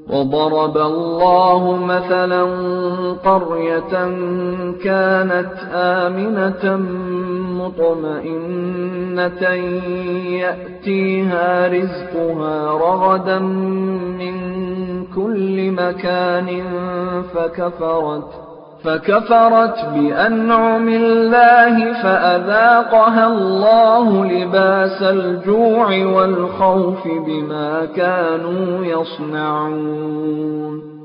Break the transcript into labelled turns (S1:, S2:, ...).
S1: وضرب الله مثلا قرية كانت آمنة مطمئنة يأتيها رزقها رغدا من كل مكان فكفرت بأنعم الله فأذاقها الله لباس الجوع والخوف بما كانوا يصنعون